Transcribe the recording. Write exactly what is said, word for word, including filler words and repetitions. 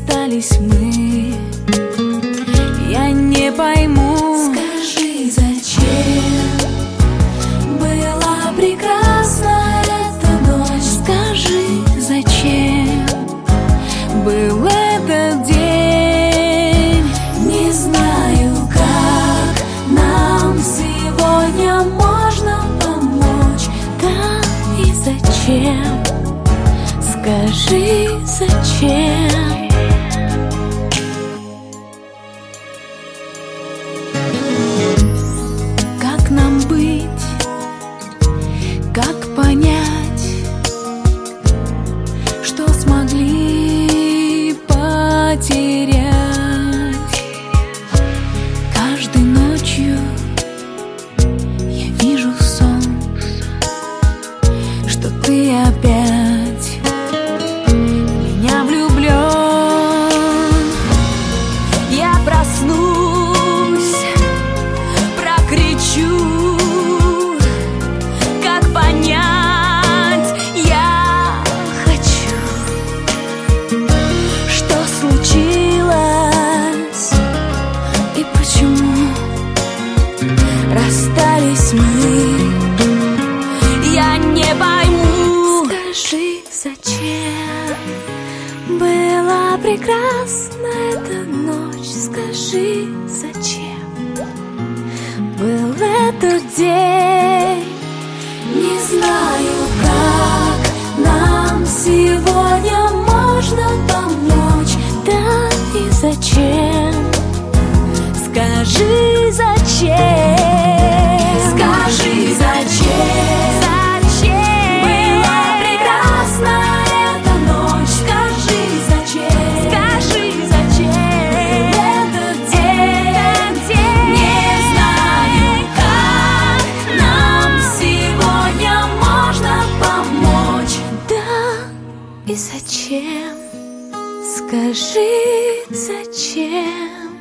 расстались мы. Я не пойму. Скажи, зачем была прекрасна эта ночь? Скажи, зачем был этот день? Не знаю, как нам сегодня можно помочь. Да и зачем? Скажи, зачем? Как нам быть? Как понять, что смогли потерять? Каждой ночью я вижу сон, что ты опять в меня влюблен. Я проснусь, прокричу. Как понять, я хочу, что случилось и почему расстались мы. Я не пойму. Скажи, зачем была прекрасна эта ночь? Скажи, зачем был этот день? Не знаю, как нам сегодня можно помочь. Да и зачем? Скажи, зачем? Скажи, зачем была прекрасна эта ночь? Скажи, зачем? Скажи, зачем этот день? Не знаю, как нам сегодня можно помочь. Да и зачем? Скажи, зачем?